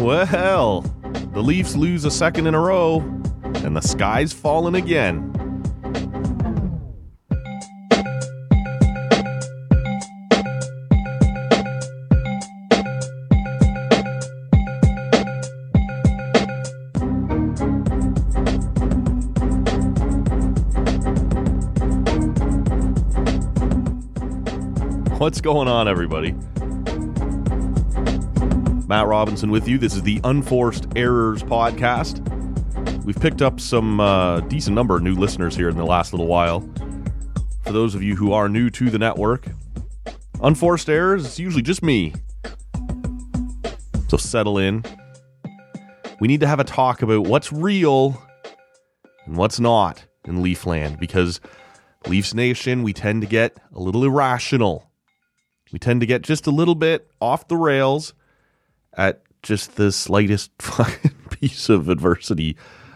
Well, the Leafs lose a second in a row, and the sky's fallen again. What's going on, everybody? Matt Robinson with you. This is the Unforced Errors podcast. We've picked up some decent number of new listeners here in the last little while. For those of you who are new to the network, Unforced Errors, it's usually just me. So settle in. We need to have a talk about what's real and what's not in Leafland, because Leafs Nation, we tend to get a little irrational. We tend to get just a little bit off the rails at just the slightest fucking piece of adversity.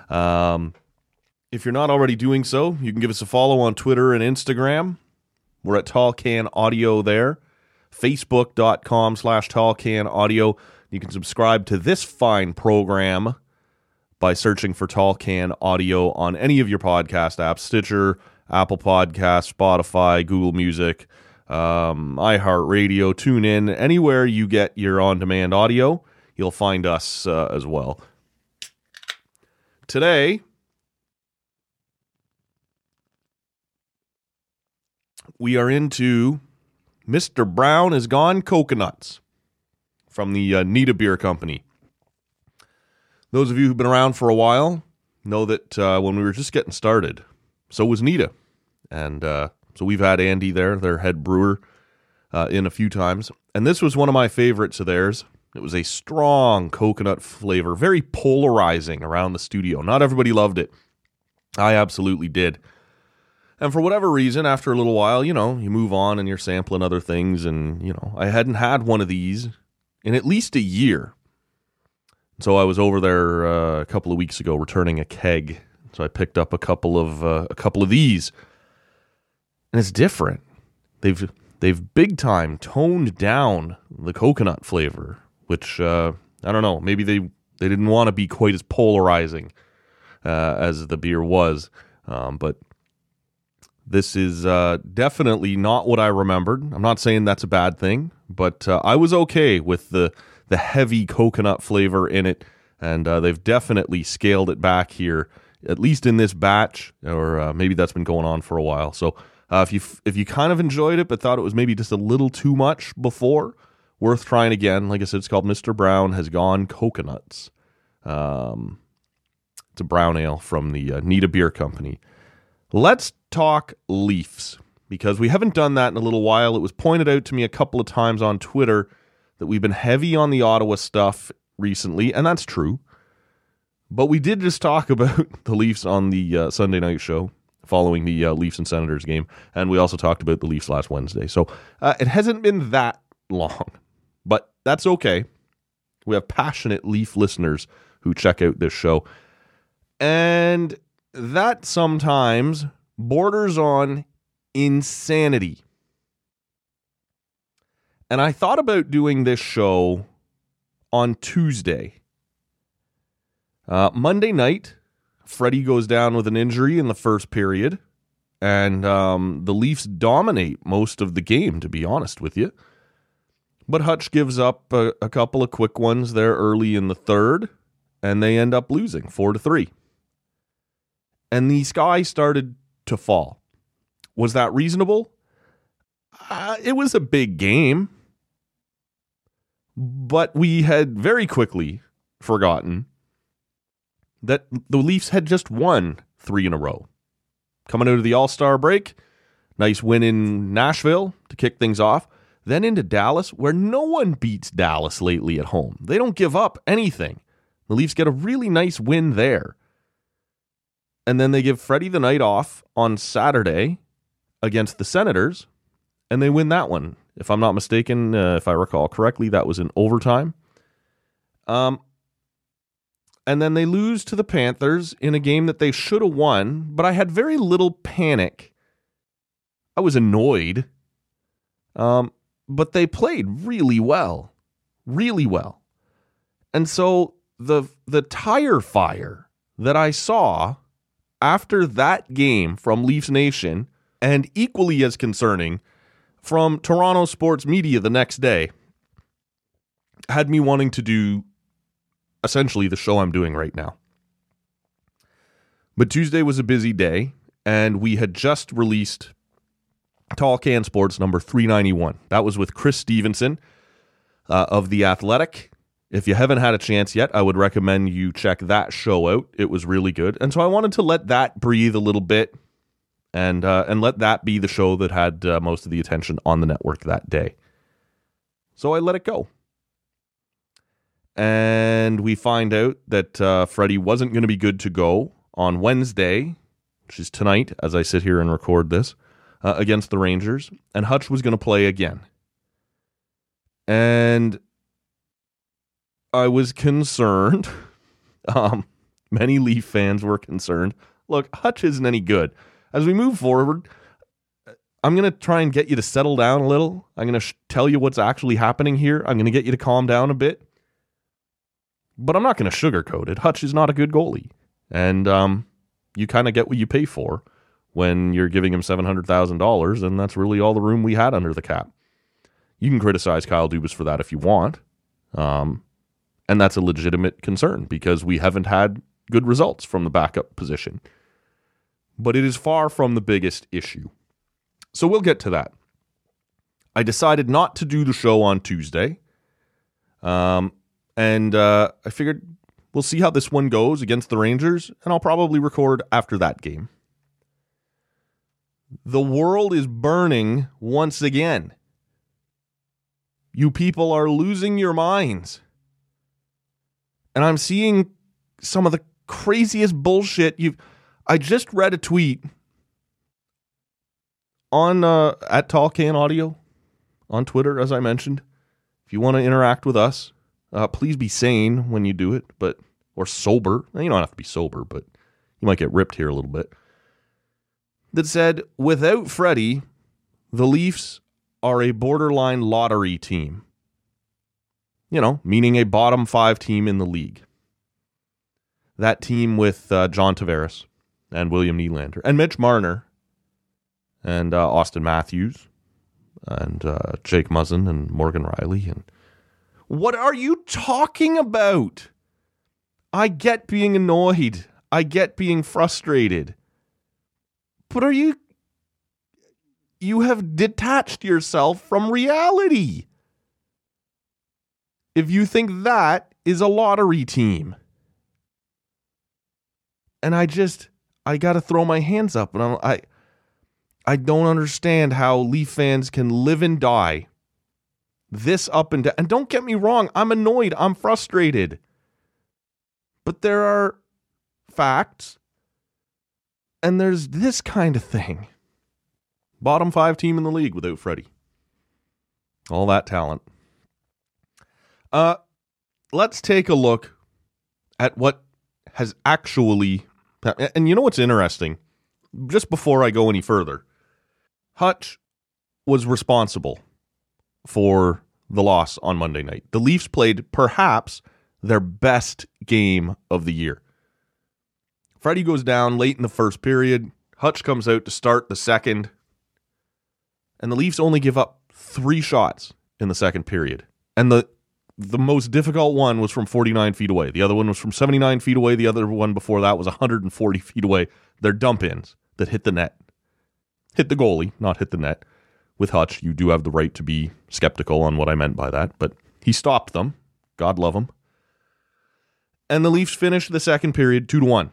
If you're not already doing so, you can give us a follow on Twitter and Instagram. We're at Tall Can Audio there. Facebook.com/Tall Audio. You can subscribe to this fine program by searching for Tall Can Audio on any of your podcast apps: Stitcher, Apple Podcasts, Spotify, Google Music, iHeartRadio, TuneIn, anywhere you get your on-demand audio, you'll find us as well. Today, we are into Mr. Brown Has Gone Coconuts from the Nita Beer Company. Those of you who've been around for a while know that when we were just getting started, so was Nita. And so we've had Andy there, their head brewer, in a few times. And this was one of my favorites of theirs. It was a strong coconut flavor, very polarizing around the studio. Not everybody loved it. I absolutely did. And for whatever reason, after a little while, you move on and you're sampling other things. And, I hadn't had one of these in at least a year. So I was over there a couple of weeks ago returning a keg. So I picked up a couple of these. And it's different. They've big time toned down the coconut flavor, which I don't know. Maybe they didn't want to be quite as polarizing as the beer was. But this is definitely not what I remembered. I'm not saying that's a bad thing, but I was okay with the heavy coconut flavor in it, and they've definitely scaled it back here, at least in this batch, or maybe that's been going on for a while. So if you kind of enjoyed it but thought it was maybe just a little too much before, worth trying again. Like I said, it's called Mr. Brown Has Gone Coconuts. It's a brown ale from the Nita Beer Company. Let's talk Leafs, because we haven't done that in a little while. It was pointed out to me a couple of times on Twitter that we've been heavy on the Ottawa stuff recently, and that's true. But we did just talk about the Leafs on the Sunday night show following the Leafs and Senators game, and we also talked about the Leafs last Wednesday. So it hasn't been that long, but that's okay. We have passionate Leaf listeners who check out this show, and that sometimes borders on insanity. And I thought about doing this show on Tuesday. Monday night, Freddie goes down with an injury in the first period, and the Leafs dominate most of the game, to be honest with you. But Hutch gives up a couple of quick ones there early in the third, and they end up losing 4-3. And the sky started to fall. Was that reasonable? It was a big game, but we had very quickly forgotten that the Leafs had just won 3 in a row. Coming out of the All-Star break, nice win in Nashville to kick things off, then into Dallas, where no one beats Dallas lately at home. They don't give up anything. The Leafs get a really nice win there. And then they give Freddie the night off on Saturday against the Senators, and they win that one. If I'm not mistaken, if I recall correctly, that was in overtime. And then they lose to the Panthers in a game that they should have won, but I had very little panic. I was annoyed. But they played really well. Really well. And so the tire fire that I saw after that game from Leafs Nation, and equally as concerning from Toronto sports media the next day, had me wanting to do essentially the show I'm doing right now. But Tuesday was a busy day, and we had just released Tall Can Sports number 391. That was with Chris Stevenson of The Athletic. If you haven't had a chance yet, I would recommend you check that show out. It was really good. And so I wanted to let that breathe a little bit and let that be the show that had most of the attention on the network that day. So I let it go. And we find out that Freddie wasn't going to be good to go on Wednesday, which is tonight as I sit here and record this, against the Rangers. And Hutch was going to play again. And I was concerned. Many Leaf fans were concerned. Look, Hutch isn't any good. As we move forward, I'm going to try and get you to settle down a little. I'm going to tell you what's actually happening here. I'm going to get you to calm down a bit. But I'm not going to sugarcoat it. Hutch is not a good goalie. And you kind of get what you pay for when you're giving him $700,000, and that's really all the room we had under the cap. You can criticize Kyle Dubas for that if you want. And that's a legitimate concern because we haven't had good results from the backup position. But it is far from the biggest issue. So we'll get to that. I decided not to do the show on Tuesday. And I figured we'll see how this one goes against the Rangers, and I'll probably record after that game. The world is burning once again. You people are losing your minds. And I'm seeing some of the craziest bullshit I just read a tweet on at Tall Can Audio on Twitter, as I mentioned. If you want to interact with us, please be sane when you do it, or sober. You don't have to be sober, but you might get ripped here a little bit. That said, without Freddie, the Leafs are a borderline lottery team. Meaning a bottom 5 team in the league. That team with John Tavares and William Nylander and Mitch Marner and Austin Matthews and Jake Muzzin and Morgan Riley. And what are you talking about? I get being annoyed. I get being frustrated. But you have detached yourself from reality. If you think that is a lottery team. And I got to throw my hands up. And I don't understand how Leaf fans can live and die this up and down. And don't get me wrong, I'm annoyed. I'm frustrated. But there are facts. And there's this kind of thing. Bottom 5 team in the league without Freddie. All that talent. Let's take a look at what has actually... And you know what's interesting? Just before I go any further, Hutch was responsible for the loss on Monday night. The Leafs played perhaps their best game of the year. Freddie goes down late in the first period. Hutch comes out to start the second. And the Leafs only give up 3 shots in the second period. And the most difficult one was from 49 feet away. The other one was from 79 feet away. The other one before that was 140 feet away. They're dump-ins that hit the net. Hit the goalie, not hit the net. With Hutch, you do have the right to be skeptical on what I meant by that, but he stopped them. God love him. And the Leafs finished the second period 2-1.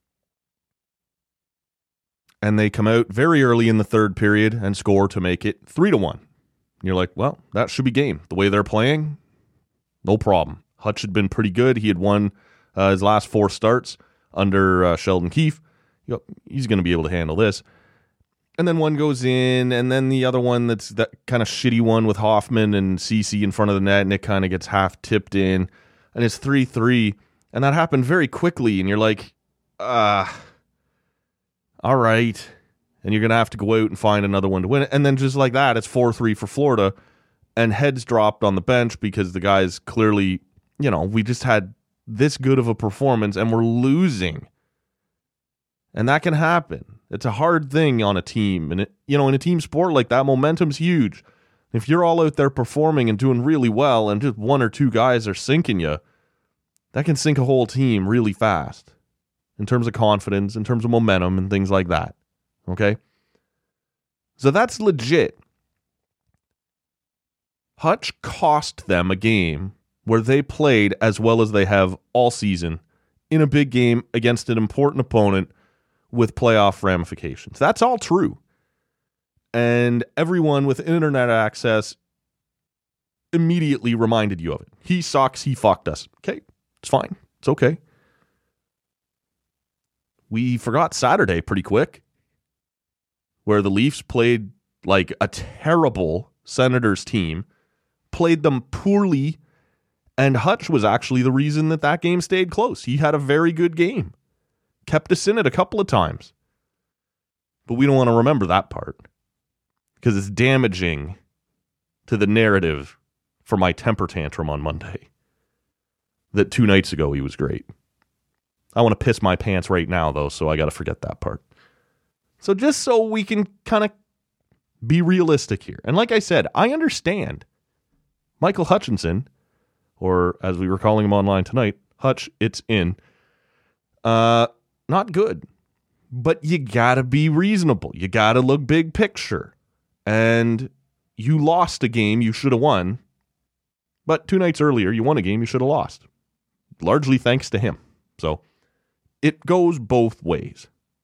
And they come out very early in the third period and score to make it 3-1. You're like, well, that should be game. The way they're playing, no problem. Hutch had been pretty good. He had won his last 4 starts under Sheldon Keefe. He's going to be able to handle this. And then one goes in, and then the other one that's that kind of shitty one with Hoffman and Ceci in front of the net, and it kind of gets half tipped in, and it's 3-3. And that happened very quickly, and you're like, all right. And you're going to have to go out and find another one to win it. And then just like that, it's 4-3 for Florida. And heads dropped on the bench because the guys clearly we just had this good of a performance and we're losing. And that can happen. It's a hard thing on a team. And, in a team sport like that, momentum's huge. If you're all out there performing and doing really well and just one or two guys are sinking you, that can sink a whole team really fast in terms of confidence, in terms of momentum and things like that. Okay? So that's legit. Hutch cost them a game where they played as well as they have all season in a big game against an important opponent with playoff ramifications. That's all true. And everyone with internet access immediately reminded you of it. He sucks. He fucked us. Okay, it's fine. It's okay. We forgot Saturday pretty quick, where the Leafs played like a terrible Senators team, played them poorly, and Hutch was actually the reason that game stayed close. He had a very good game. Kept us in it a couple of times. But we don't want to remember that part, because it's damaging to the narrative for my temper tantrum on Monday. That 2 nights ago he was great. I want to piss my pants right now, though, so I got to forget that part. So just so we can kind of be realistic here. And like I said, I understand Michael Hutchinson, or as we were calling him online tonight, Hutch, it's in. Not good. But you got to be reasonable. You got to look big picture. And you lost a game you should have won. But 2 nights earlier, you won a game you should have lost. Largely thanks to him. So it goes both ways.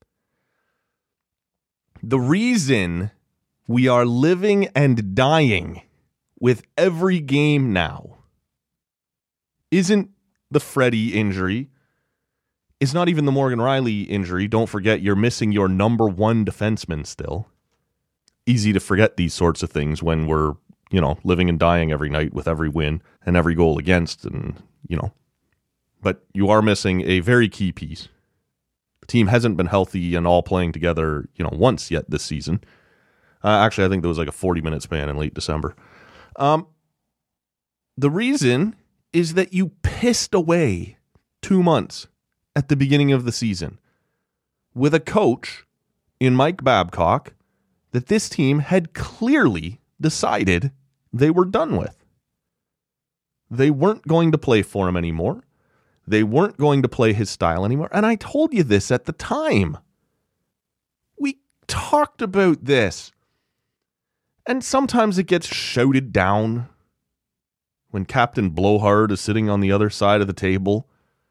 The reason we are living and dying with every game now isn't the Freddie injury. It's not even the Morgan Rielly injury. Don't forget, you're missing your number one defenseman still. Easy to forget these sorts of things when we're, living and dying every night with every win and every goal against, and, But you are missing a very key piece. The team hasn't been healthy and all playing together, once yet this season. Actually, I think there was like a 40-minute span in late December. The reason is that you pissed away 2 months at the beginning of the season with a coach in Mike Babcock that this team had clearly decided they were done with. They weren't going to play for him anymore. They weren't going to play his style anymore. And I told you this at the time. We talked about this. And sometimes it gets shouted down when Captain Blowhard is sitting on the other side of the table.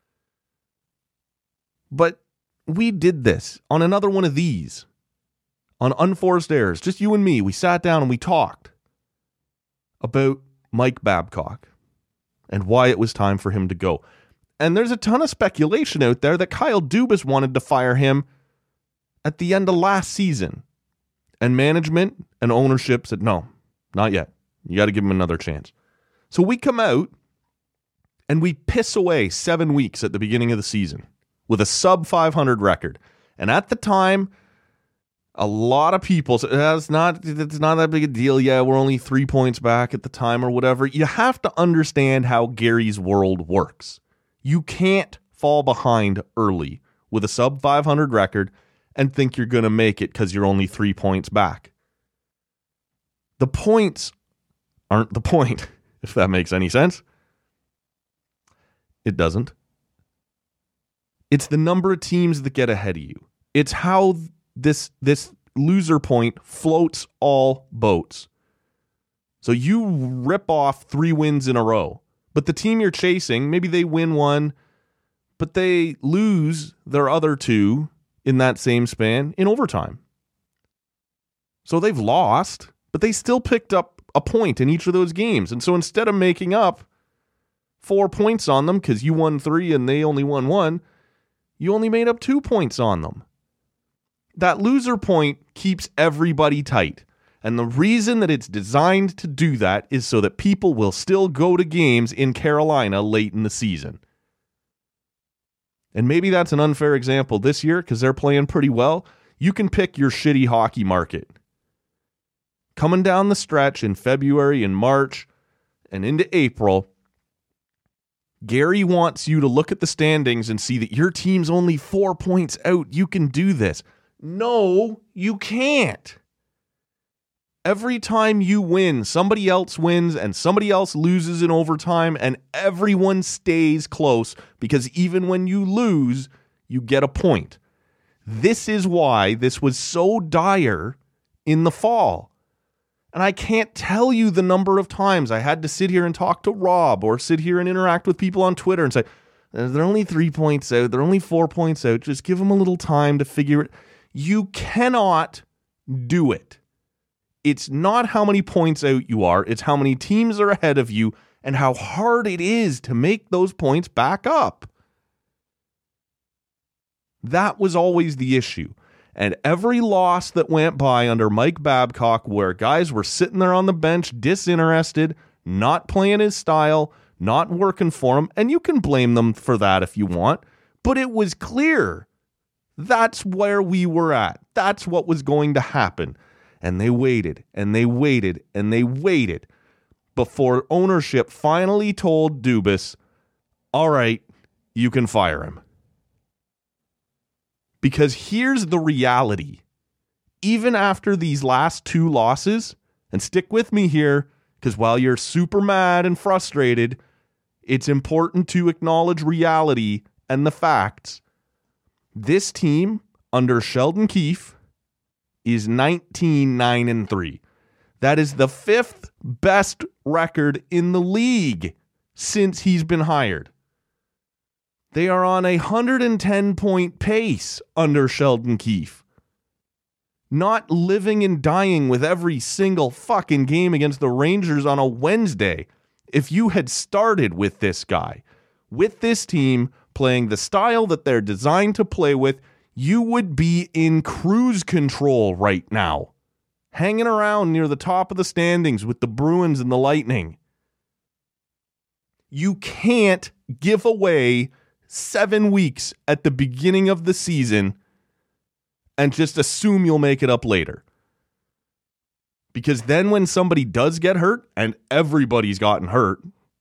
But we did this on another one of these. On Unforced Errors. Just you and me. We sat down and we talked about Mike Babcock and why it was time for him to go. And there's a ton of speculation out there that Kyle Dubas wanted to fire him at the end of last season. And management and ownership said, no, not yet. You got to give him another chance. So we come out and we piss away 7 weeks at the beginning of the season with a sub 500 record. And at the time, a lot of people said, it's not that big a deal. Yeah, we're only 3 points back at the time or whatever. You have to understand how Gary's world works. You can't fall behind early with a sub 500 record and think you're going to make it because you're only 3 points back. The points aren't the point, if that makes any sense. It doesn't. It's the number of teams that get ahead of you. It's how this loser point floats all boats. So you rip off 3 wins in a row. But the team you're chasing, maybe they win one, but they lose their other 2 in that same span in overtime. So they've lost, but they still picked up a point in each of those games. And so instead of making up 4 points on them because you won 3 and they only won 1, you only made up 2 points on them. That loser point keeps everybody tight. And the reason that it's designed to do that is so that people will still go to games in Carolina late in the season. And maybe that's an unfair example this year because they're playing pretty well. You can pick your shitty hockey market. Coming down the stretch in February and March and into April, Gary wants you to look at the standings and see that your team's only 4 points out. You can do this. No, you can't. Every time you win, somebody else wins and somebody else loses in overtime, and everyone stays close because even when you lose, you get a point. This is why this was so dire in the fall. And I can't tell you the number of times I had to sit here and talk to Rob or sit here and interact with people on Twitter and say, they're only 3 points out. They're only 4 points out. Just give them a little time to figure it. You cannot do it. It's not how many points out you are. It's how many teams are ahead of you and how hard it is to make those points back up. That was always the issue. And every loss that went by under Mike Babcock, where guys were sitting there on the bench, disinterested, not playing his style, not working for him, and you can blame them for that if you want, but it was clear that's where we were at. That's what was going to happen. And they waited, and they waited, and they waited before ownership finally told Dubas, all right, you can fire him. Because here's the reality. Even after these last 2 losses, and stick with me here, because while you're super mad and frustrated, it's important to acknowledge reality and the facts. This team under Sheldon Keefe is 19-9-3. That is the 5th best record in the league since he's been hired. They are on a 110-point pace under Sheldon Keefe. Not living and dying with every single fucking game against the Rangers on a Wednesday. If you had started with this guy, with this team, playing the style that they're designed to play with, you would be in cruise control right now. Hanging around near the top of the standings with the Bruins and the Lightning. You can't give away 7 weeks at the beginning of the season and just assume you'll make it up later. Because then when somebody does get hurt, and everybody's gotten hurt,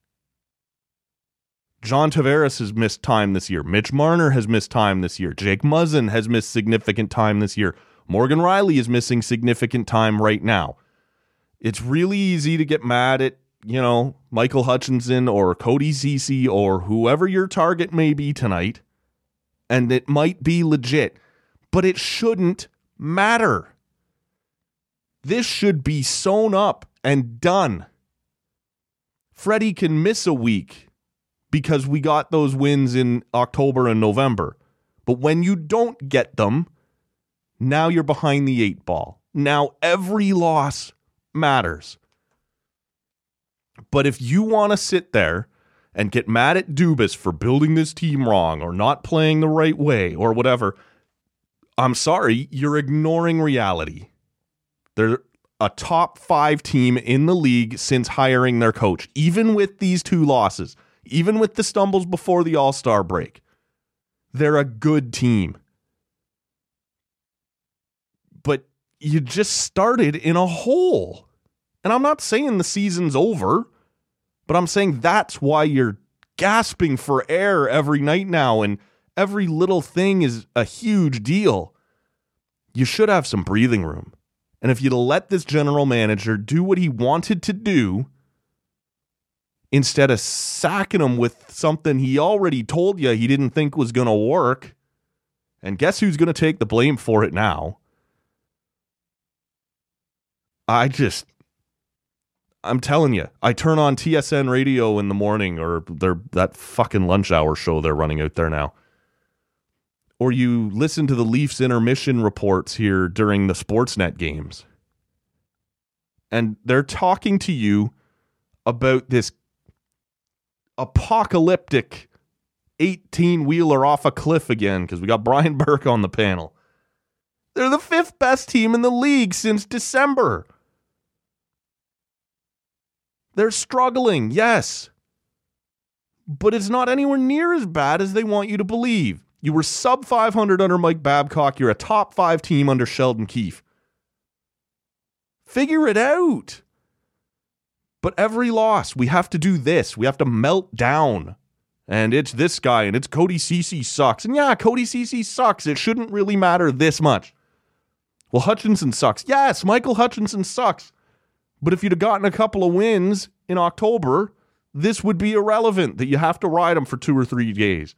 John Tavares has missed time this year. Mitch Marner has missed time this year. Jake Muzzin has missed significant time this year. Morgan Riley is missing significant time right now. It's really easy to get mad at Michael Hutchinson or Cody Ceci or whoever your target may be tonight, and it might be legit, but it shouldn't matter. This should be sewn up and done. Freddie can miss a week because we got those wins in October and November, but when you don't get them, now you're behind the 8 ball. Now every loss matters. But if you want to sit there and get mad at Dubas for building this team wrong or not playing the right way or whatever, I'm sorry, you're ignoring reality. They're a top 5 team in the league since hiring their coach, even with these 2 losses, even with the stumbles before the All-Star break. They're a good team. But you just started in a hole. And I'm not saying the season's over, but I'm saying that's why you're gasping for air every night now, and every little thing is a huge deal. You should have some breathing room. And if you'd let this general manager do what he wanted to do, instead of sacking him with something he already told you he didn't think was going to work, and guess who's going to take the blame for it now? I'm telling you, I turn on TSN radio in the morning, or that fucking lunch hour show they're running out there now. Or you listen to the Leafs intermission reports here during the Sportsnet games. And they're talking to you about this apocalyptic 18-wheeler off a cliff again, because we got Brian Burke on the panel. They're the 5th best team in the league since December. They're struggling, yes. But it's not anywhere near as bad as they want you to believe. You were sub 500 under Mike Babcock. You're a top 5 team under Sheldon Keefe. Figure it out. But every loss, we have to do this. We have to melt down And it's this guy, and it's Cody Ceci sucks. And yeah, Cody Ceci sucks. It shouldn't really matter this much. Well, Hutchinson sucks. Yes, Michael Hutchinson sucks. But if you'd have gotten a couple of wins in October, this would be irrelevant that you have to ride him for 2 or 3 days.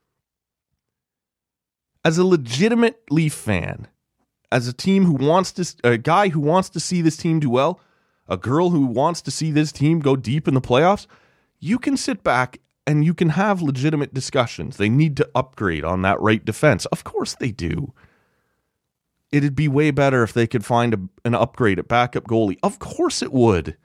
As a legitimate Leaf fan, as a guy who wants to see this team do well, a girl who wants to see this team go deep in the playoffs, you can sit back and you can have legitimate discussions. They need to upgrade on that right defense. Of course they do. It'd be way better if they could find an upgrade at backup goalie. Of course it would.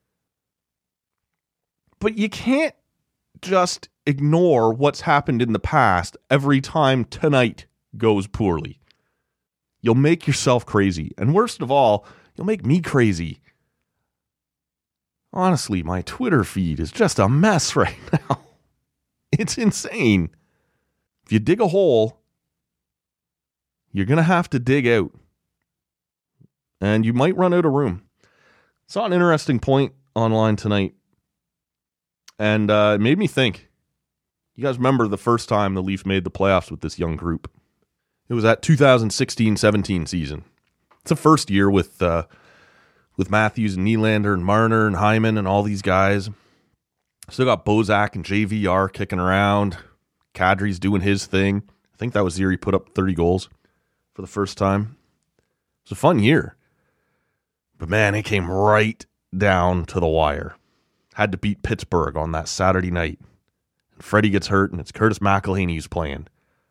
But you can't just ignore what's happened in the past every time tonight goes poorly. You'll make yourself crazy. And worst of all, you'll make me crazy. Honestly, my Twitter feed is just a mess right now. It's insane. If you dig a hole, you're going to have to dig out. And you might run out of room. Saw an interesting point online tonight. And it made me think. You guys remember the first time the Leafs made the playoffs with this young group? It was that 2016-17 season. It's the first year with Matthews and Nylander and Marner and Hyman and all these guys. Still got Bozak and JVR kicking around. Kadri's doing his thing. I think that was the year he put up 30 goals for the first time. It was a fun year. But man, it came right down to the wire. Had to beat Pittsburgh on that Saturday night. And Freddie gets hurt, and it's Curtis McElhinney who's playing.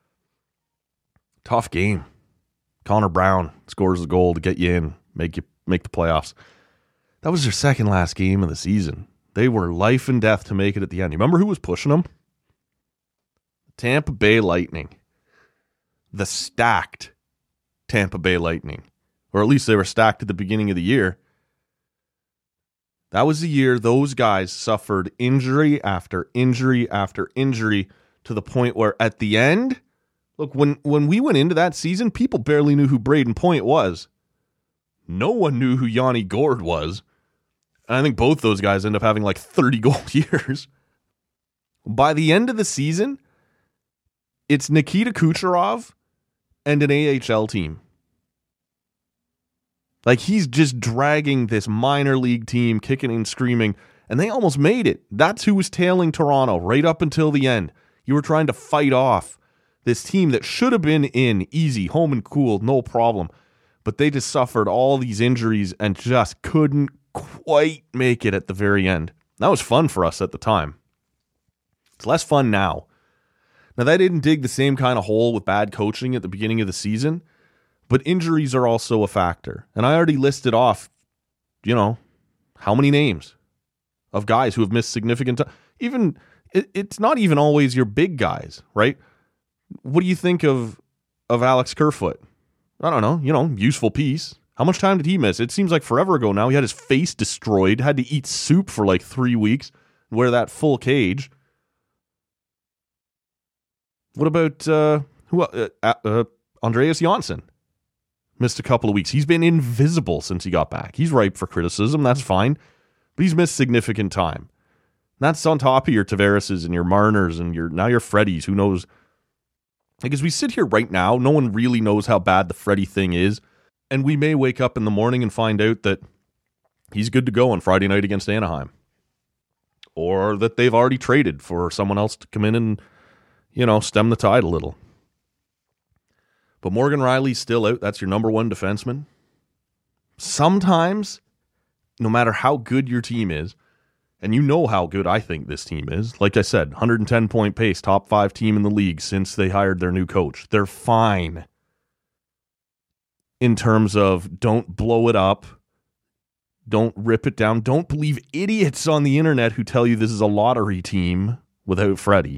Tough game. Connor Brown scores a goal to get you in, make the playoffs. That was their second last game of the season. They were life and death to make it at the end. You remember who was pushing them? Tampa Bay Lightning. The stacked Tampa Bay Lightning. Or at least they were stacked at the beginning of the year. That was the year those guys suffered injury after injury after injury to the point where at the end, look, when we went into that season, people barely knew who Braden Point was. No one knew who Yanni Gourde was. And I think both those guys end up having like 30 goal years. By the end of the season, it's Nikita Kucherov and an AHL team. Like, he's just dragging this minor league team, kicking and screaming, and they almost made it. That's who was tailing Toronto right up until the end. You were trying to fight off this team that should have been in easy, home and cool, no problem. But they just suffered all these injuries and just couldn't quite make it at the very end. That was fun for us at the time. It's less fun now. Now, they didn't dig the same kind of hole with bad coaching at the beginning of the season, but injuries are also a factor. And I already listed off, how many names of guys who have missed significant time. Even, it's not even always your big guys, right? What do you think of Alex Kerfoot? I don't know, useful piece. How much time did he miss? It seems like forever ago now. He had his face destroyed, had to eat soup for like 3 weeks, wear that full cage. What about Andreas Johnsson? Missed a couple of weeks. He's been invisible since he got back. He's ripe for criticism. That's fine. But he's missed significant time. That's on top of your Tavareses and your Marners and your Freddies. Who knows? Like, as we sit here right now, no one really knows how bad the Freddie thing is. And we may wake up in the morning and find out that he's good to go on Friday night against Anaheim. Or that they've already traded for someone else to come in and, stem the tide a little. But Morgan Riley's still out. That's your number one defenseman. Sometimes, no matter how good your team is, and you know how good I think this team is, like I said, 110-point pace, top 5 team in the league since they hired their new coach. They're fine in terms of don't blow it up, don't rip it down, don't believe idiots on the internet who tell you this is a lottery team without Freddie.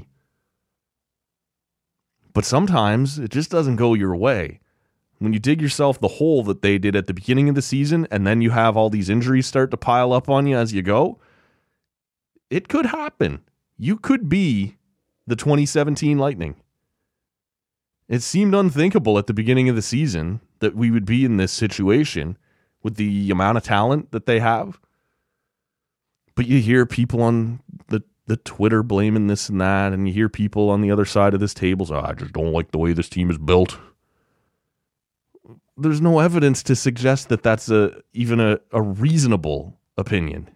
But sometimes it just doesn't go your way. When you dig yourself the hole that they did at the beginning of the season, and then you have all these injuries start to pile up on you as you go, it could happen. You could be the 2017 Lightning. It seemed unthinkable at the beginning of the season that we would be in this situation with the amount of talent that they have. But you hear people on the the Twitter blaming this and that, and you hear people on the other side of this table say, I just don't like the way this team is built. There's no evidence to suggest that that's even a reasonable opinion.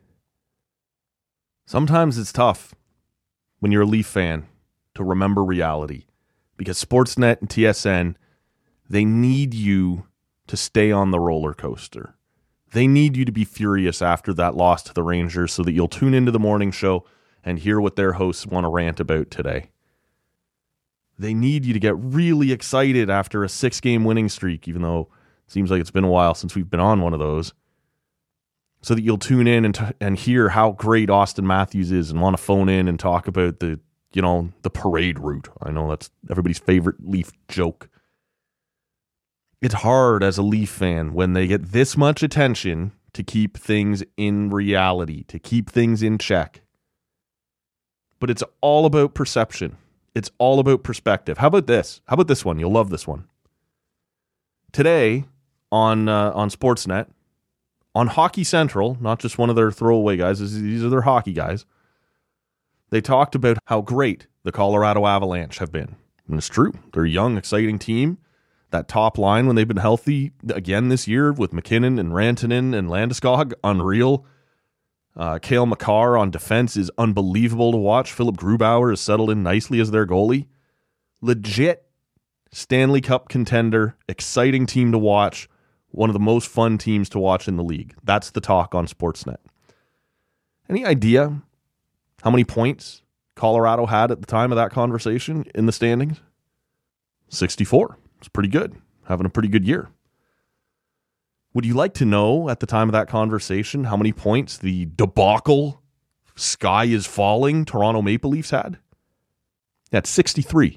Sometimes it's tough when you're a Leaf fan to remember reality, because Sportsnet and TSN, they need you to stay on the roller coaster. They need you to be furious after that loss to the Rangers so that you'll tune into the morning show and hear what their hosts want to rant about today. They need you to get really excited after a 6-game winning streak, even though it seems like it's been a while since we've been on one of those, so that you'll tune in and hear how great Austin Matthews is and want to phone in and talk about the parade route. I know that's everybody's favorite Leaf joke. It's hard as a Leaf fan when they get this much attention to keep things in reality, to keep things in check. But it's all about perception. It's all about perspective. How about this? How about this one? You'll love this one. Today on Sportsnet, on Hockey Central, not just one of their throwaway guys, these are their hockey guys, they talked about how great the Colorado Avalanche have been. And it's true. They're a young, exciting team. That top line, when they've been healthy again this year with McKinnon and Rantanen and Landeskog, unreal. Cale Makar on defense is unbelievable to watch. Philip Grubauer has settled in nicely as their goalie. Legit Stanley Cup contender, exciting team to watch, one of the most fun teams to watch in the league. That's the talk on Sportsnet. Any idea how many points Colorado had at the time of that conversation in the standings? 64. It's pretty good. Having a pretty good year. Would you like to know at the time of that conversation how many points the debacle sky is falling Toronto Maple Leafs had? That's 63.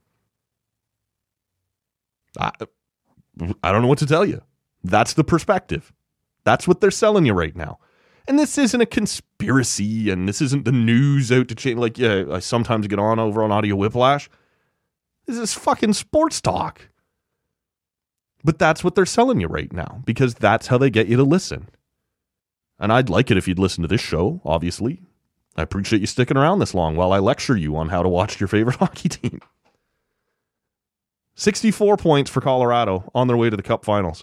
I don't know what to tell you. That's the perspective. That's what they're selling you right now. And this isn't a conspiracy, and this isn't the news out to change. Like, yeah, I sometimes get on over on Audio Whiplash. This is fucking sports talk. But that's what they're selling you right now, because that's how they get you to listen. And I'd like it if you'd listen to this show, obviously. I appreciate you sticking around this long while I lecture you on how to watch your favorite hockey team. 64 points for Colorado on their way to the Cup Finals.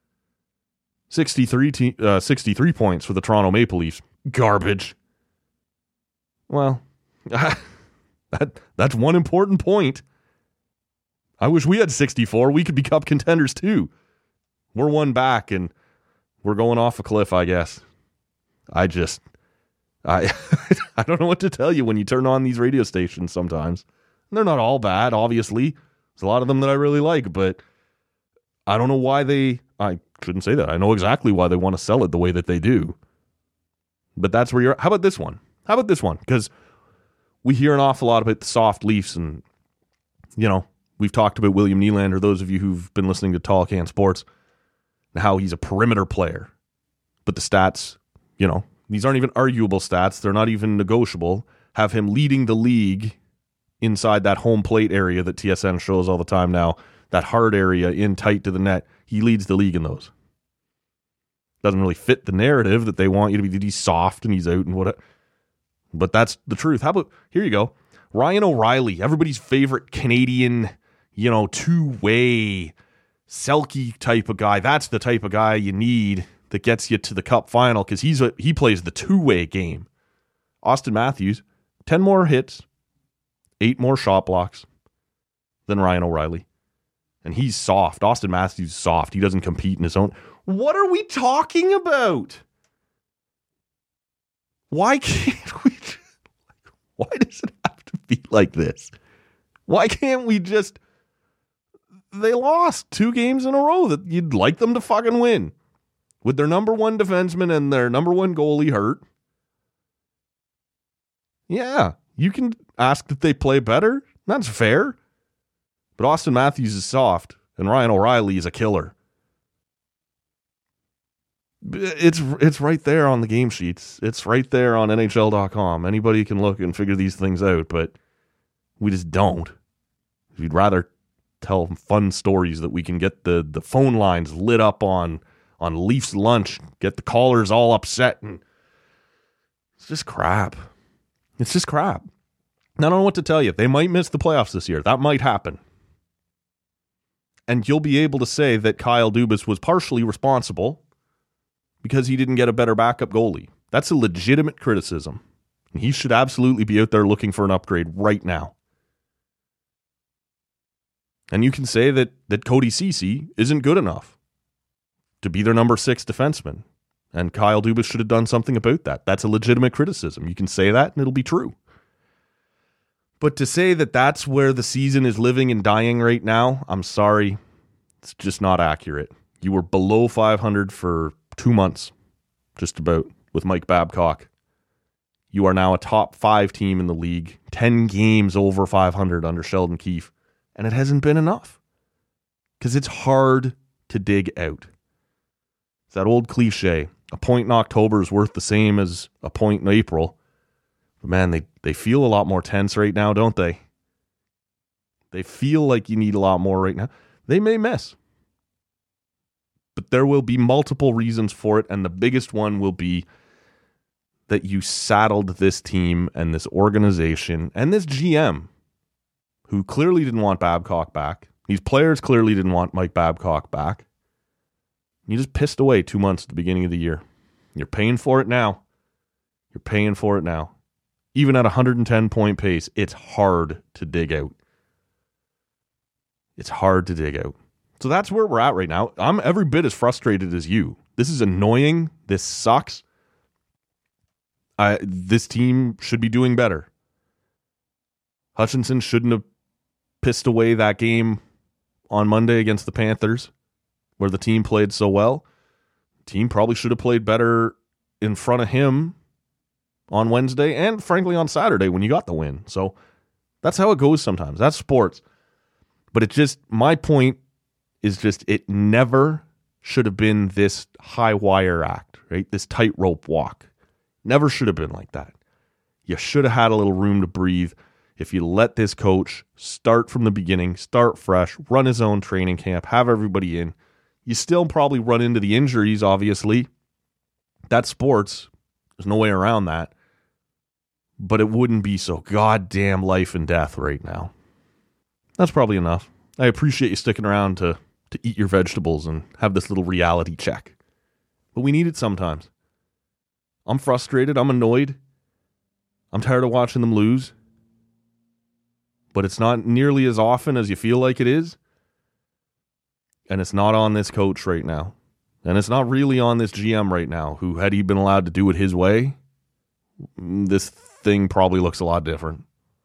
63 points for the Toronto Maple Leafs. Garbage. Well, that's one important point. I wish we had 64. We could be Cup contenders too. We're one back and we're going off a cliff, I guess. I don't know what to tell you when you turn on these radio stations sometimes. And they're not all bad, obviously. There's a lot of them that I really like, but I don't know why I shouldn't say that. I know exactly why they want to sell it the way that they do. But that's where how about this one? How about this one? Because we hear an awful lot about the soft Leafs, and, we've talked about William Nylander, those of you who've been listening to Tall Can Sports, and how he's a perimeter player. But the stats, these aren't even arguable stats. They're not even negotiable. Have him leading the league inside that home plate area that TSN shows all the time now, that hard area in tight to the net. He leads the league in those. Doesn't really fit the narrative that they want you to be. He's soft and he's out and whatever. But that's the truth. How about, here you go, Ryan O'Reilly, everybody's favorite Canadian, two-way, Selke type of guy. That's the type of guy you need that gets you to the Cup final, because he plays the two-way game. Austin Matthews, 10 more hits, 8 more shot blocks than Ryan O'Reilly. And he's soft. Austin Matthews is soft. He doesn't compete in his own. What are we talking about? Why can't we? Why does it have to be like this? Why can't we just... They lost 2 games in a row that you'd like them to fucking win, with their number one defenseman and their number one goalie hurt. Yeah, you can ask that they play better. That's fair. But Austin Matthews is soft, and Ryan O'Reilly is a killer. It's right there on the game sheets. It's right there on NHL.com. Anybody can look and figure these things out, but we just don't. We'd rather tell fun stories that we can get the phone lines lit up on Leafs lunch, get the callers all upset, and it's just crap. It's just crap. I don't know what to tell you. They might miss the playoffs this year. That might happen. And you'll be able to say that Kyle Dubas was partially responsible because he didn't get a better backup goalie. That's a legitimate criticism. And he should absolutely be out there looking for an upgrade right now. And you can say that Cody Ceci isn't good enough to be their number 6 defenseman. And Kyle Dubas should have done something about that. That's a legitimate criticism. You can say that and it'll be true. But to say that that's where the season is living and dying right now, I'm sorry. It's just not accurate. You were below 500 for 2 months, just about, with Mike Babcock. You are now a top 5 team in the league, 10 games over 500 under Sheldon Keefe, and it hasn't been enough because it's hard to dig out. It's that old cliche, a point in October is worth the same as a point in April. But man, they feel a lot more tense right now, don't they? They feel like you need a lot more right now. They may miss. But there will be multiple reasons for it, and the biggest one will be that you saddled this team and this organization and this GM, who clearly didn't want Babcock back. These players clearly didn't want Mike Babcock back. You just pissed away 2 months at the beginning of the year. You're paying for it now. You're paying for it now. Even at a 110-point pace, it's hard to dig out. It's hard to dig out. So that's where we're at right now. I'm every bit as frustrated as you. This is annoying. This sucks. This team should be doing better. Hutchinson shouldn't have pissed away that game on Monday against the Panthers, where the team played so well. The team probably should have played better in front of him on Wednesday and, frankly, on Saturday when you got the win. So that's how it goes sometimes. That's sports. But it just, my point is just, it never should have been this high wire act, right? This tightrope walk. Never should have been like that. You should have had a little room to breathe if you let this coach start from the beginning, start fresh, run his own training camp, have everybody in. You still probably run into the injuries, obviously. That's sports. There's no way around that. But it wouldn't be so goddamn life and death right now. That's probably enough. I appreciate you sticking around to eat your vegetables and have this little reality check. But we need it sometimes. I'm frustrated. I'm annoyed. I'm tired of watching them lose. But it's not nearly as often as you feel like it is. And it's not on this coach right now. And it's not really on this GM right now, who, had he been allowed to do it his way, this thing probably looks a lot different.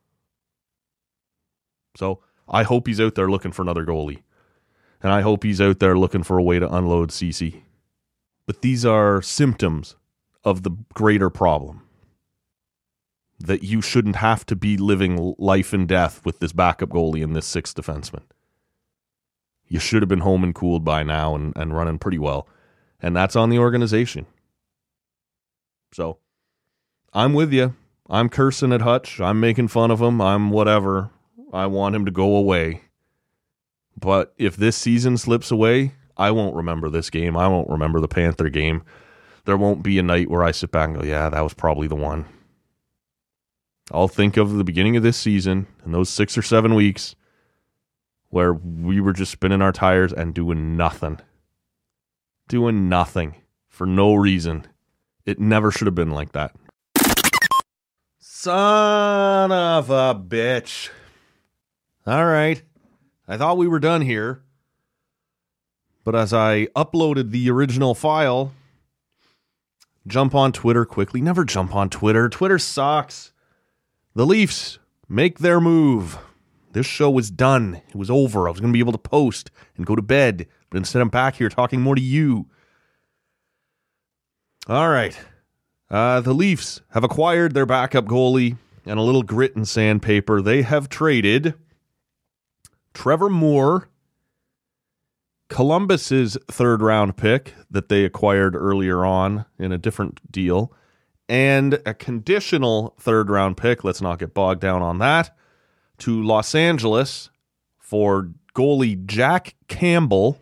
So I hope he's out there looking for another goalie. And I hope he's out there looking for a way to unload Ceci. But these are symptoms of the greater problem. That you shouldn't have to be living life and death with this backup goalie and this 6th defenseman. You should have been home and cooled by now and running pretty well. And that's on the organization. So I'm with you. I'm cursing at Hutch. I'm making fun of him. I'm whatever. I want him to go away. But if this season slips away, I won't remember this game. I won't remember the Panther game. There won't be a night where I sit back and go, yeah, that was probably the one. I'll think of the beginning of this season and those 6 or 7 weeks where we were just spinning our tires and doing nothing. Doing nothing for no reason. It never should have been like that. Son of a bitch. All right. I thought we were done here. But as I uploaded the original file, jump on Twitter quickly. Never jump on Twitter. Twitter sucks. The Leafs make their move. This show was done. It was over. I was going to be able to post and go to bed. But instead I'm back here talking more to you. All right. The Leafs have acquired their backup goalie and a little grit and sandpaper. They have traded Trevor Moore, Columbus's 3rd round pick that they acquired earlier on in a different deal, and a conditional 3rd round pick, let's not get bogged down on that, to Los Angeles for goalie Jack Campbell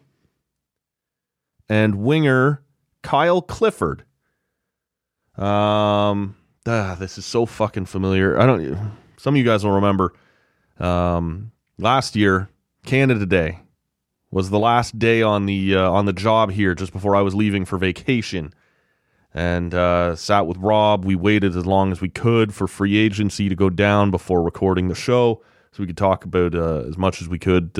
and winger Kyle Clifford. This is so fucking familiar. Some of you guys will remember. Last year, Canada Day was the last day on the job here, just before I was leaving for vacation, and sat with Rob. We waited as long as we could for free agency to go down before recording the show, so we could talk about as much as we could,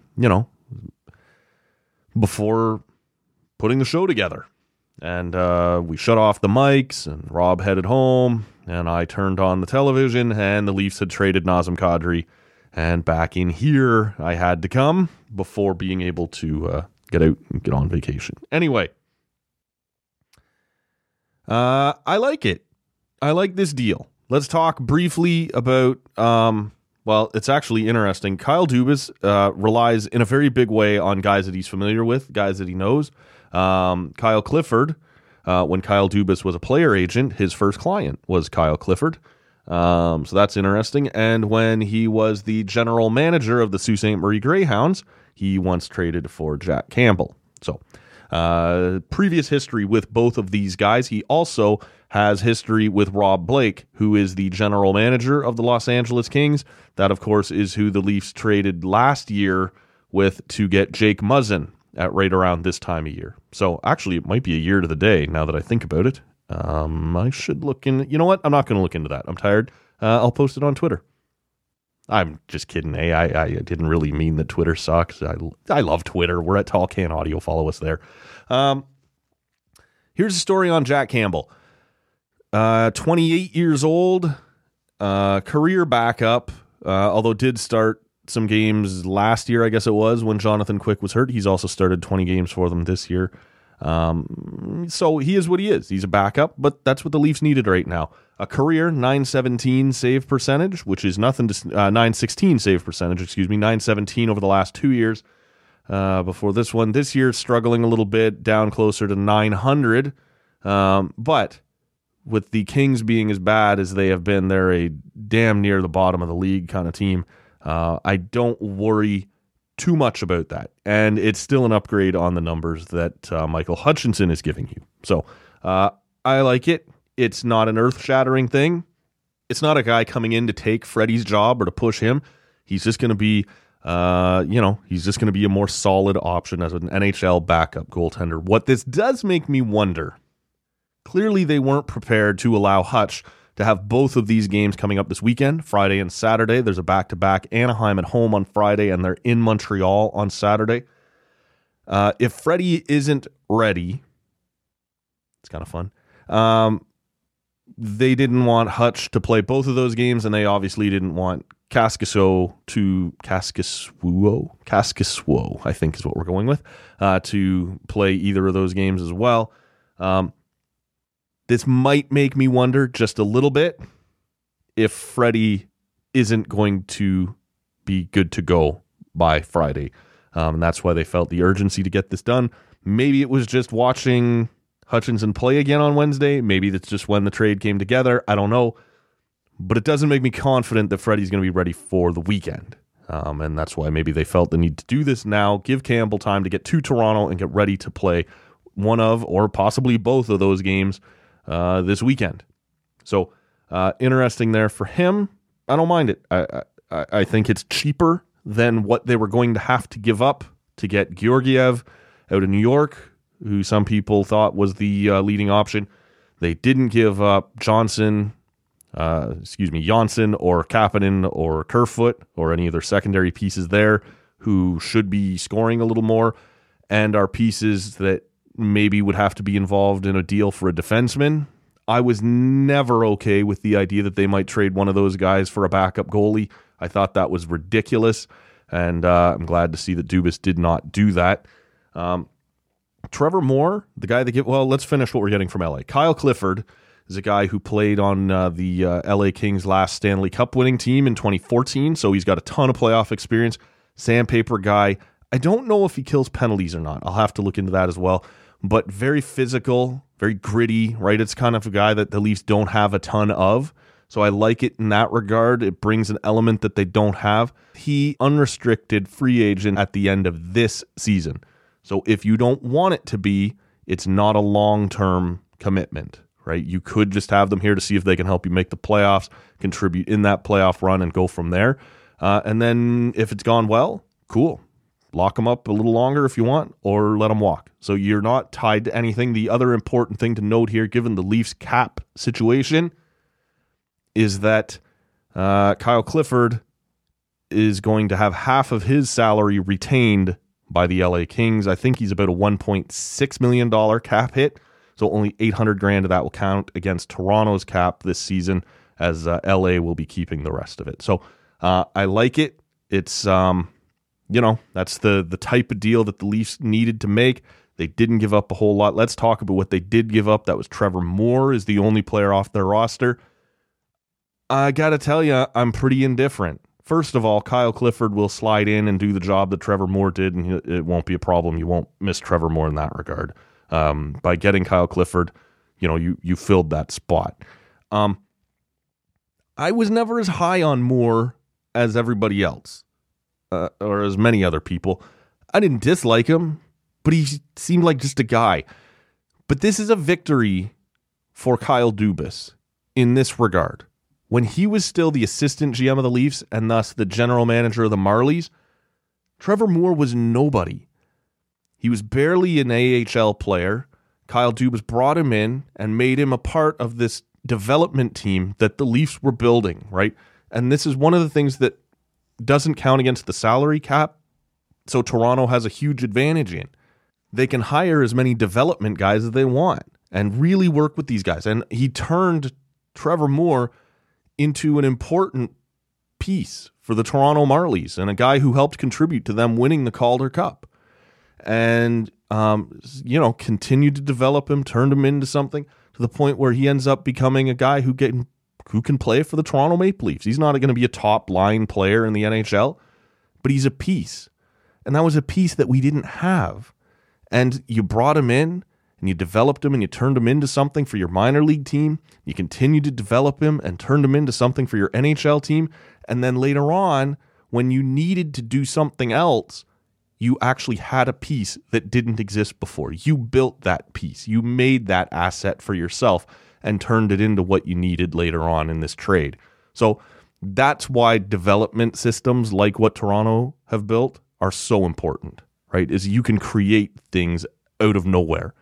before putting the show together. And we shut off the mics, and Rob headed home, and I turned on the television, and the Leafs had traded Nazem Kadri. And back in here, I had to come before being able to get out and get on vacation. Anyway, I like it. I like this deal. Let's talk briefly about, it's actually interesting. Kyle Dubas relies in a very big way on guys that he's familiar with, guys that he knows. Kyle Clifford, when Kyle Dubas was a player agent, his first client was Kyle Clifford. So that's interesting. And when he was the general manager of the Sault Ste. Marie Greyhounds, he once traded for Jack Campbell. So previous history with both of these guys. He also has history with Rob Blake, who is the general manager of the Los Angeles Kings. That, of course, is who the Leafs traded last year with to get Jake Muzzin at right around this time of year. So actually, it might be a year to the day now that I think about it. I should look in. You know what? I'm not going to look into that. I'm tired. I'll post it on Twitter. I'm just kidding. I didn't really mean that Twitter sucks. I love Twitter. We're at Tall Can Audio. Follow us there. Here's a story on Jack Campbell. 28 years old, career backup, although did start some games last year, I guess it was, when Jonathan Quick was hurt. He's also started 20 games for them this year. So he is what he is. He's a backup, but that's what the Leafs needed right now. A career 917 save percentage, which is nothing to 916 save percentage, 917 over the last 2 years. Before this one, this year struggling a little bit, down closer to 900. But with the Kings being as bad as they have been, they're a damn near the bottom of the league kind of team. I don't worry too much about that, and it's still an upgrade on the numbers that Michael Hutchinson is giving you. So I like it. It's not an earth-shattering thing. It's not a guy coming in to take Freddie's job or to push him. He's just going to be, he's just going to be a more solid option as an NHL backup goaltender. What this does make me wonder, clearly they weren't prepared to allow Hutch to have both of these games coming up this weekend, Friday and Saturday. There's a back-to-back. Anaheim at home on Friday, and they're in Montreal on Saturday. If Freddie isn't ready, it's kind of fun. They didn't want Hutch to play both of those games, and they obviously didn't want Kaskisuo, I think is what we're going with, to play either of those games as well. This might make me wonder just a little bit if Freddie isn't going to be good to go by Friday. And that's why they felt the urgency to get this done. Maybe it was just watching Hutchinson play again on Wednesday. Maybe that's just when the trade came together. I don't know. But it doesn't make me confident that Freddie's going to be ready for the weekend. And that's why maybe they felt the need to do this now, give Campbell time to get to Toronto and get ready to play one of or possibly both of those games this weekend. So interesting there for him. I don't mind it. I think it's cheaper than what they were going to have to give up to get Georgiev out of New York, who some people thought was the leading option. They didn't give up Janssen or Kapanen or Kerfoot or any of their secondary pieces there who should be scoring a little more and are pieces that maybe would have to be involved in a deal for a defenseman. I was never okay with the idea that they might trade one of those guys for a backup goalie. I thought that was ridiculous, and I'm glad to see that Dubas did not do that. Trevor Moore, the guy that let's finish what we're getting from LA. Kyle Clifford is a guy who played on the LA Kings' last Stanley Cup winning team in 2014, so he's got a ton of playoff experience. Sandpaper guy. I don't know if he kills penalties or not. I'll have to look into that as well. But very physical, very gritty, right? It's kind of a guy that the Leafs don't have a ton of. So I like it in that regard. It brings an element that they don't have. He unrestricted free agent at the end of this season. So if you don't want it to be, it's not a long-term commitment, right? You could just have them here to see if they can help you make the playoffs, contribute in that playoff run, and go from there. And then if it's gone well, cool. Lock them up a little longer if you want, or let them walk. So you're not tied to anything. The other important thing to note here, given the Leafs cap situation, is that Kyle Clifford is going to have half of his salary retained by the LA Kings. I think he's about a $1.6 million cap hit. So only $800,000 of that will count against Toronto's cap this season, as LA will be keeping the rest of it. So I like it. It's, that's the type of deal that the Leafs needed to make. They didn't give up a whole lot. Let's talk about what they did give up. That was Trevor Moore is the only player off their roster. I got to tell you, I'm pretty indifferent. First of all, Kyle Clifford will slide in and do the job that Trevor Moore did, and it won't be a problem. You won't miss Trevor Moore in that regard. By getting Kyle Clifford, you filled that spot. I was never as high on Moore as everybody else, or as many other people. I didn't dislike him, but he seemed like just a guy. But this is a victory for Kyle Dubas in this regard. When he was still the assistant GM of the Leafs and thus the general manager of the Marlies, Trevor Moore was nobody. He was barely an AHL player. Kyle Dubas brought him in and made him a part of this development team that the Leafs were building, right? And this is one of the things that doesn't count against the salary cap, so Toronto has a huge advantage in. They can hire as many development guys as they want and really work with these guys. And he turned Trevor Moore into an important piece for the Toronto Marlies and a guy who helped contribute to them winning the Calder Cup. And, continued to develop him, turned him into something to the point where he ends up becoming a guy who can play for the Toronto Maple Leafs. He's not going to be a top line player in the NHL, but he's a piece. And that was a piece that we didn't have. And you brought him in and you developed him and you turned him into something for your minor league team. You continued to develop him and turned him into something for your NHL team. And then later on, when you needed to do something else, you actually had a piece that didn't exist before. You built that piece. You made that asset for yourself and turned it into what you needed later on in this trade. So that's why development systems like what Toronto have built are so important, right? Is you can create things out of nowhere.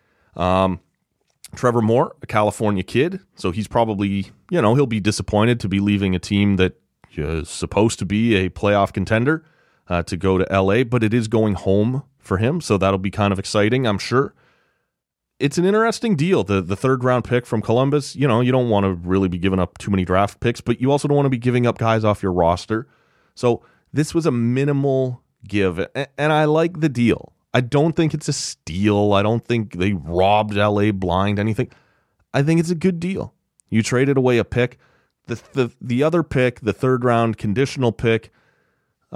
Trevor Moore, a California kid, so he's probably, he'll be disappointed to be leaving a team that is supposed to be a playoff contender to go to LA, but it is going home for him, so that'll be kind of exciting, I'm sure. It's an interesting deal, the third round pick from Columbus. You don't want to really be giving up too many draft picks, but you also don't want to be giving up guys off your roster. So this was a minimal give, and I like the deal. I don't think it's a steal. I don't think they robbed LA blind, anything. I think it's a good deal. You traded away a pick. The other pick, the third round conditional pick, we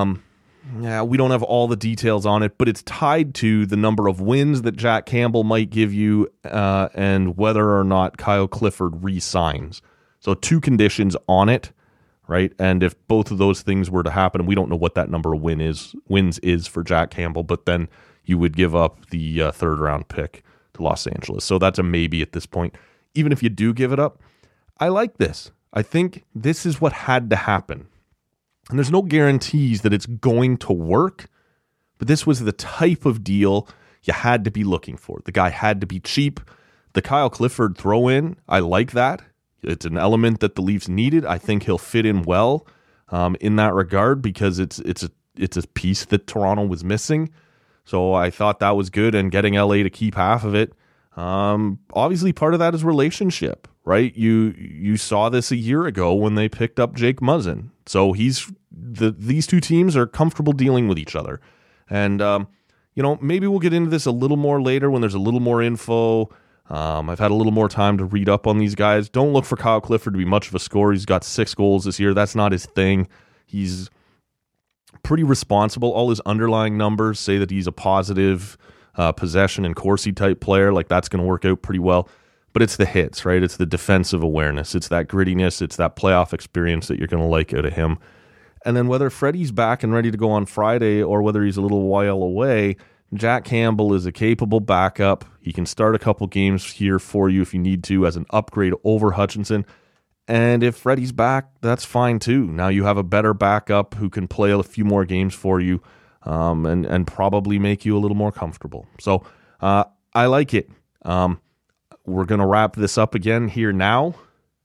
don't have all the details on it, but it's tied to the number of wins that Jack Campbell might give you and whether or not Kyle Clifford re-signs. So 2 conditions on it, right? And if both of those things were to happen, we don't know what that number of wins is for Jack Campbell, but then you would give up the third round pick to Los Angeles. So that's a maybe at this point. Even if you do give it up, I like this. I think this is what had to happen. And there's no guarantees that it's going to work, but this was the type of deal you had to be looking for. The guy had to be cheap. The Kyle Clifford throw-in, I like that. It's an element that the Leafs needed. I think he'll fit in well in that regard because it's a piece that Toronto was missing. So I thought that was good, and getting LA to keep half of it. Obviously, part of that is relationship, right? You saw this a year ago when they picked up Jake Muzzin. So these two teams are comfortable dealing with each other. And, maybe we'll get into this a little more later when there's a little more info. I've had a little more time to read up on these guys. Don't look for Kyle Clifford to be much of a scorer. He's got 6 goals this year. That's not his thing. He's pretty responsible. All his underlying numbers say that he's a positive possession and Corsi type player. Like, that's going to work out pretty well. But it's the hits, right? It's the defensive awareness. It's that grittiness. It's that playoff experience that you're going to like out of him. And then whether Freddie's back and ready to go on Friday or whether he's a little while away, Jack Campbell is a capable backup. He can start a couple games here for you if you need to as an upgrade over Hutchinson. And if Freddie's back, that's fine too. Now you have a better backup who can play a few more games for you and probably make you a little more comfortable. So I like it. We're going to wrap this up again here now.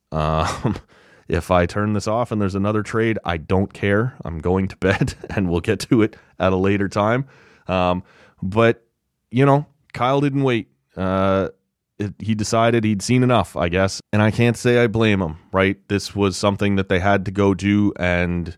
If I turn this off and there's another trade, I don't care. I'm going to bed and we'll get to it at a later time. But, Kyle didn't wait. He decided he'd seen enough, I guess. And I can't say I blame him, right? This was something that they had to go do. And,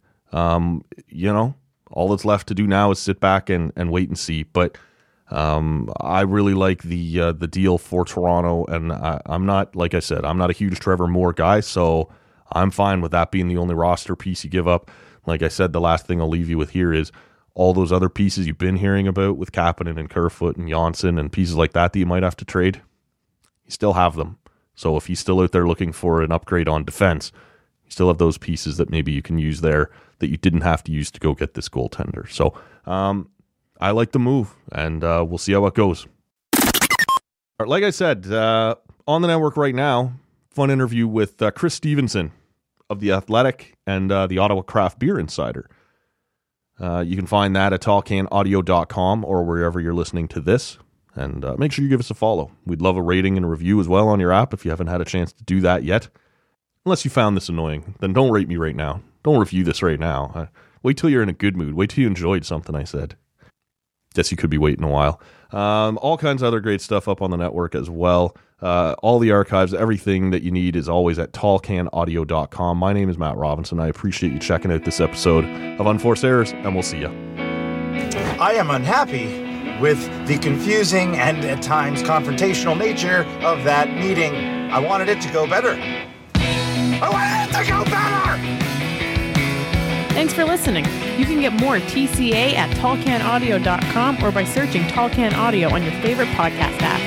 all that's left to do now is sit back and wait and see. But I really like the deal for Toronto. And I'm not, like I said, I'm not a huge Trevor Moore guy. So I'm fine with that being the only roster piece you give up. Like I said, the last thing I'll leave you with here is all those other pieces you've been hearing about with Kapanen and Kerfoot and Janssen and pieces like that you might have to trade. You still have them. So if he's still out there looking for an upgrade on defense, you still have those pieces that maybe you can use there that you didn't have to use to go get this goaltender. So I like the move, and we'll see how it goes. Like I said, on the network right now, fun interview with Chris Stevenson of The Athletic and the Ottawa Craft Beer Insider. You can find that at tallcanaudio.com or wherever you're listening to this. And make sure you give us a follow. We'd love a rating and a review as well on your app if you haven't had a chance to do that yet. Unless you found this annoying, then don't rate me right now. Don't review this right now. Wait till you're in a good mood. Wait till you enjoyed something I said. Guess you could be waiting a while. All kinds of other great stuff up on the network as well. All the archives, everything that you need is always at tallcanaudio.com. My name is Matt Robinson. I appreciate you checking out this episode of Unforced Errors, and we'll see you. I am unhappy with the confusing and at times confrontational nature of that meeting. I wanted it to go better. I wanted it to go better! Thanks for listening. You can get more TCA at tallcanaudio.com or by searching Tall Can Audio on your favorite podcast app.